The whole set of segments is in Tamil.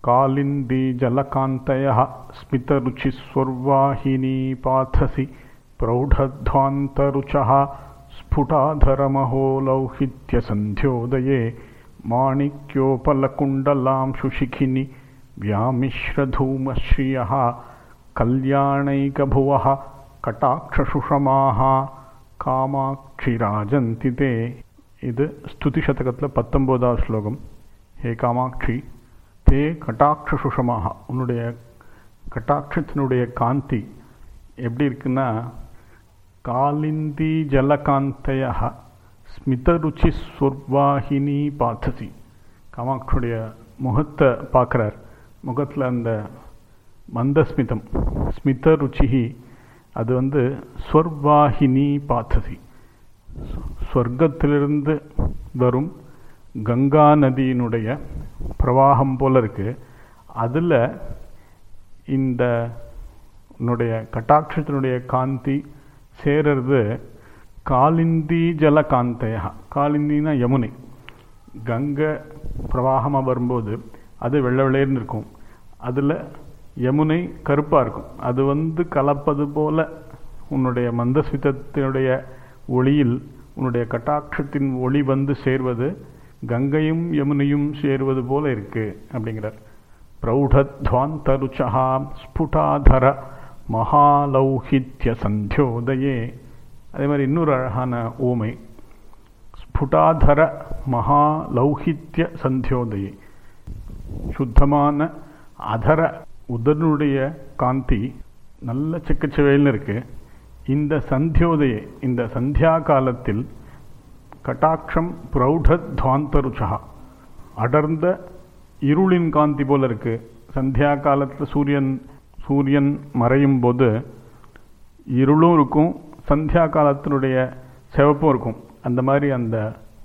कालिन्दी जलकान्तयः स्मितरुचिस्वर्वाहिनी पाथसि प्रौढध्वान्तरुचः स्फुटाधरमहो लौहित्यसन्ध्योदये माणिक्योपलकुण्डलांशुशिखिनि व्यामिश्रधूमश्रियः कल्याणैकभुवः कटाक्षसुषमाः कामाक्षिराजन्ति ते. இது ஸ்துதி சதகத்தில் 19வது ஸ்லோகம். ஹே காமாட்சி, தே கட்டாட்ச சுஷமாக, உன்னுடைய கட்டாட்சத்தினுடைய காந்தி எப்படி இருக்குன்னா, காலிந்தி ஜலகாந்தய ஸ்மிதருச்சி ஸ்வர்வாகினி பாத்தசி. காமாட்சியுடைய முகத்தை பார்க்குறார். முகத்தில் அந்த மந்தஸ்மிதம், ஸ்மிதருச்சி, அது ஸ்வர்வாகினி பாத்தசி, சொர்க்கத்திலிருந்து வரும் கங்கா நதியினுடைய பிரவாகம் போல இருக்கு. அதில் இந்த உன்னுடைய கட்டாட்சத்தினுடைய காந்தி சேருறது காலிந்தி ஜலகாந்தையா. காலிந்தினா யமுனை. கங்கை பிரவாகமாக வரும்போது அது வெள்ளை வெள்ளையர்னு இருக்கும், அதில் யமுனை கருப்பாக இருக்கும். அது கலப்பது போல உன்னுடைய மந்தஸ்மிதத்தினுடைய ஒளியில் உன்னுடைய கட்டாட்சத்தின் ஒளி சேர்வது கங்கையும் யமுனையும் சேருவது போல இருக்கு அப்படிங்கிறார். பிரௌಢத்வாந்தருச்சா ஸ்புடாதர மகாலௌஹித்ய சந்தியோதயே. அதே மாதிரி இன்னொரு அழகான ஓமை, ஸ்புடாதர மகாலௌஹித்ய சந்தியோதயே. சுத்தமான அதர உதனுடைய காந்தி நல்ல செக்கச்சவேல்னு இருக்கு. இந்த சந்தியோதய, இந்த சந்தியா காலத்தில் கட்டாட்சம் பிரௌಢத்வாந்தருச்சா, அடர்ந்த இருளின் காந்தி போல இருக்கு. சந்தியா காலத்தில் சூரியன் மறையும் போது இருளும் இருக்கும், சந்தியா காலத்தினுடைய சிவப்பும் இருக்கும். அந்த மாதிரி அந்த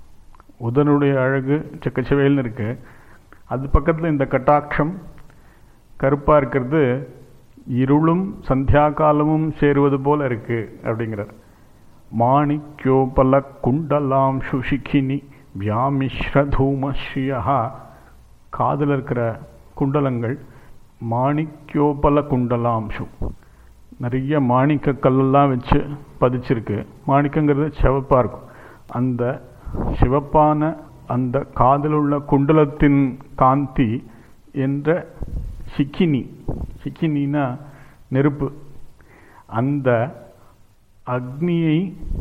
உதனுடைய அழகு செக்கச்சவேல்னு இருக்கு. அது பக்கத்தில் இந்த கட்டாட்சம் கருப்பாக இருக்கிறது இருளும் சந்தியா காலமும் சேருவது போல இருக்கு அப்படிங்கிறார். மாணிக்யோபல குண்டலாம் சுஷிகினி வியாமிஸ்ரதூமஸ்ரீயா. காதில் இருக்கிற குண்டலங்கள் மாணிக்யோபல குண்டலாம்சு, நிறைய மாணிக்க கல்லெல்லாம் வச்சு பதிச்சிருக்கு. மாணிக்கங்கிறது சிவப்பாக இருக்கும். அந்த சிவப்பான அந்த காதில் உள்ள குண்டலத்தின் காந்தி என்ற சிக்கினி, சிக்கினா நெருப்பு, அந்த அக்னியை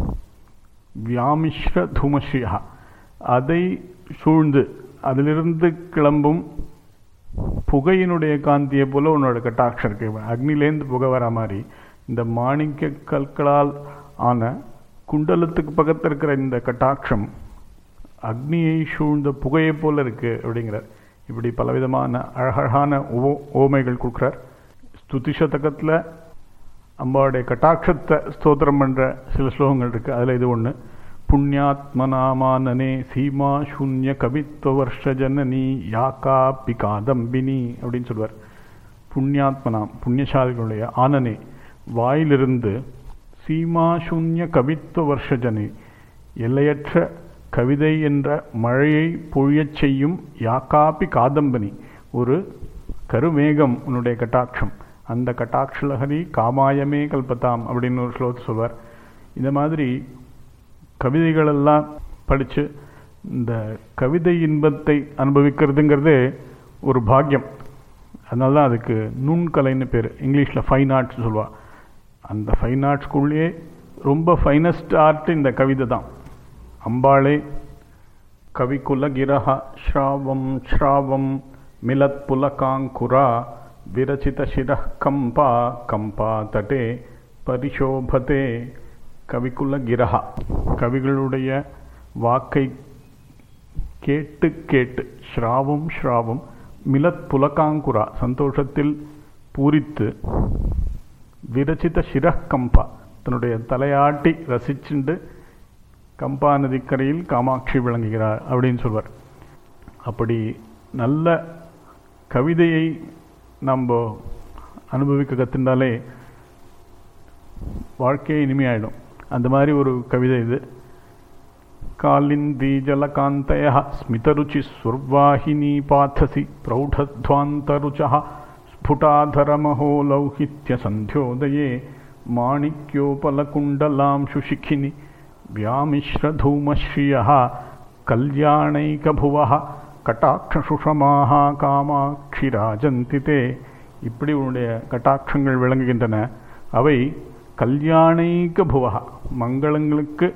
வியாமிஸ்ர தூமஸ்ரீயா, அதை சூழ்ந்து அதிலிருந்து கிளம்பும் புகையினுடைய காந்தியை போல உன்னோட கட்டாட்சம் இருக்கு. அக்னிலேருந்து புகை வர மாதிரி இந்த மாணிக்க கற்களால் ஆன குண்டலத்துக்கு பக்கத்தில் இருக்கிற இந்த கட்டாட்சம் அக்னியை சூழ்ந்த புகையை போல இருக்கு அப்படிங்கிறார். இப்படி பலவிதமான அழகழகான ஓமைகள் கொடுக்குறார். ஸ்துதி சதகத்தில் அம்பாவுடைய கட்டாட்சத்தை ஸ்தோத்திரம் பண்ணுற சில ஸ்லோகங்கள் இருக்குது. அதில் இது ஒன்று. புண்ணியாத்மநாமானனே சீமா சூன்ய கவித்துவ வருஷ ஜனனி யாக்காப்பி காதம்பினி அப்படின்னு சொல்லுவார். புண்ணியாத்மனாம், புண்ணியசாலிகளுடைய ஆனனே, வாயிலிருந்து சீமா சூன்ய கவித்துவ வருஷ ஜனனி, எல்லையற்ற கவிதை என்ற மழையை பொழியச் செய்யும் யாக்காப்பி காதம்பனி, ஒரு கருமேகம் உன்னுடைய கட்டாட்சம். அந்த கட்டாட்சலஹரி காமாயமே கல்பத்தாம் அப்படின்னு ஒரு ஸ்லோகத்தை சொல்வார். இந்த மாதிரி கவிதைகளெல்லாம் படித்து இந்த கவிதை இன்பத்தை அனுபவிக்கிறதுங்கிறதே ஒரு பாக்கியம். அதனால தான் அதுக்கு நுண்கலைன்னு பேர். இங்கிலீஷில் ஃபைன் ஆர்ட்ஸ் சொல்லுவாள். அந்த ஃபைன் ஆர்ட்ஸ்குள்ளேயே ரொம்ப ஃபைனஸ்ட் ஆர்ட் இந்த கவிதை தான். அம்பாளே கவிகுல கிரஹ ஸ்ராவம் ஸ்ராவம் மிலத் புலகாங்குரா விரச்சித சிரஹ் கம்பா கம்பா தட்டே பரிசோபதே. கவிகுல கிரஹா, கவிகளுடைய வாக்கை கேட்டு கேட்டு, ஸ்ராவம் ஸ்ராவம் மிலத் புலகாங்குரா, சந்தோஷத்தில் பூரித்து, விரச்சித சிரஹ் கம்பா, தன்னுடைய தலையாட்டி ரசிச்சுண்டு கம்பா நதிக்கரையில் காமாட்சி விளங்குகிறார் அப்படின்னு சொல்வார். அப்படி நல்ல கவிதையை நம்ம அனுபவிக்க கற்றுண்டாலே வாழ்க்கையே இனிமையாயிடும். அந்த மாதிரி ஒரு கவிதை இது. कालिन्दीजलकान्तयः स्मितरुचिः सुर्वाहिनी पाथसि प्रौढध्वान्तरुचः स्फुटाधरमहो लौहित्यसन्ध्योदये माणिक्योपलकुण्डलांशुशिखिनि व्यामिश्रधूमश्रियः कल्याणैकभुवः கட்டாட்சசுஷமாக காமாட்சி ராஜந்திதே. இப்படி உன்னுடைய கட்டாட்சங்கள் விளங்குகின்றன. அவை கல்யாணைக புவகா, மங்களங்களுக்கு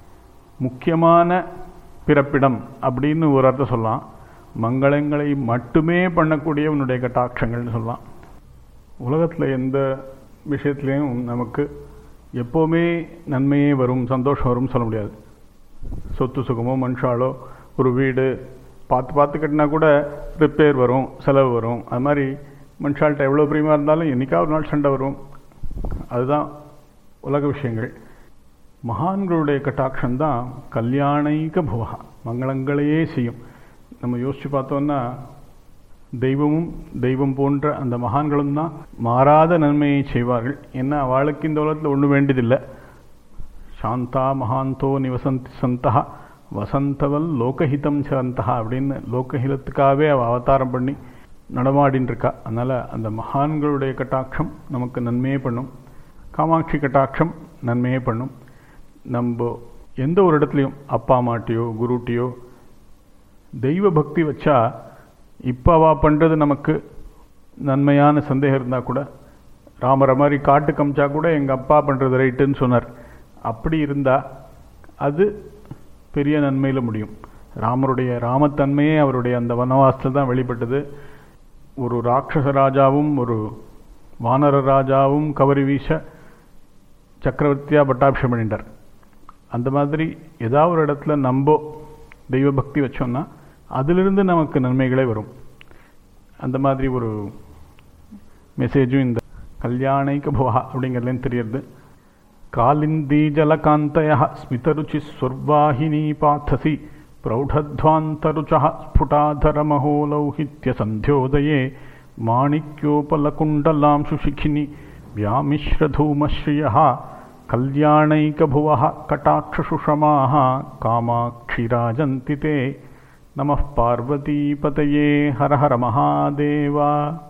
முக்கியமான பிறப்பிடம் அப்படின்னு ஒரு அர்த்தம் சொல்லலாம். மங்களங்களை மட்டுமே பண்ணக்கூடிய உன்னுடைய கட்டாட்சங்கள்னு சொல்லலாம். உலகத்தில் எந்த விஷயத்துலேயும் நமக்கு எப்போவுமே நன்மையே வரும், சந்தோஷம் வரும்னு சொல்ல முடியாது. சொத்து சுகமோ மனுஷாலோ ஒரு வீடு பார்த்து பார்த்து கட்டினா கூட ரிப்பேர் வரும், செலவு வரும். அது மாதிரி மனுஷால்கிட்ட எவ்வளோ பிரியமாக இருந்தாலும் என்றைக்கா ஒரு நாள் சண்டை வரும். அதுதான் உலக விஷயங்கள். மகான்களுடைய கட்டாட்சம்தான் கல்யாணைக புவகா, மங்களங்களையே செய்யும். நம்ம யோசித்து பார்த்தோன்னா தெய்வமும் தெய்வம் போன்ற அந்த மகான்களும் தான் மாறாத நன்மையை செய்வார்கள். ஏன்னா அவளுக்கு இந்த உலகத்தில் ஒன்றும் வேண்டியதில்லை. சாந்தா மகாந்தோ நிவசந்தி சந்தா வசந்தவல் லோகஹிதம் சந்தா அப்படின்னு லோகஹிதத்துக்காகவே அவள் அவதாரம் பண்ணி நடமாடின்னு இருக்கா. அதனால் அந்த மகான்களுடைய கட்டாட்சம் நமக்கு நன்மையே பண்ணும். காமாட்சி கட்டாட்சம் நன்மையே பண்ணும். நம்ம எந்த ஒரு இடத்துலையும் அப்பா அம்மாட்டையோ குருட்டையோ தெய்வ பக்தி வச்சா இப்போ அவள் பண்ணுறது நமக்கு நன்மையான சந்தேகம் இருந்தால் கூட, ராமரை மாதிரி காட்டு கமிச்சா கூட எங்கள் அப்பா பண்ணுறது ரைட்டுன்னு சொன்னார். அப்படி இருந்தால் அது பெரிய நன்மையில் முடியும். ராமருடைய ராமத்தன்மையே அவருடைய அந்த வனவாசத்தில் தான் வெளிப்பட்டது. ஒரு ராட்சச ராஜாவும் ஒரு வானர ராஜாவும் கவரி வீச சக்கரவர்த்தியாக பட்டாபிஷேகம் பண்ணிட்டார். அந்த மாதிரி ஏதாவது ஒரு இடத்துல நம்ம தெய்வ பக்தி வச்சோம்னா அதிலிருந்து நமக்கு நன்மைகளே வரும். அந்த மாதிரி ஒரு மெசேஜும் இந்த கல்யாணைக புவகா அப்படிங்கிறதுலேருந்து தெரியுது. காலிந்தீஜலகாந்தயः ஸ்மிதருச்சி சுர்வாஹினீ பாத்தசி பிரௌಢಧ್ವಾन्तருச்சः ஸ்ஃபுடாதரமஹோ லௌஹித்யசந்த்யோதயே மாணிக்யோபலகுண்டலாம்சுஷிखिनि व्यामिश्रधूमश्रियः कल्याणैकभुवः कटाक्षसुषमाः कामाक्षि राजन्ति ते. नमः पार्वतीपतये हर हर महादेव.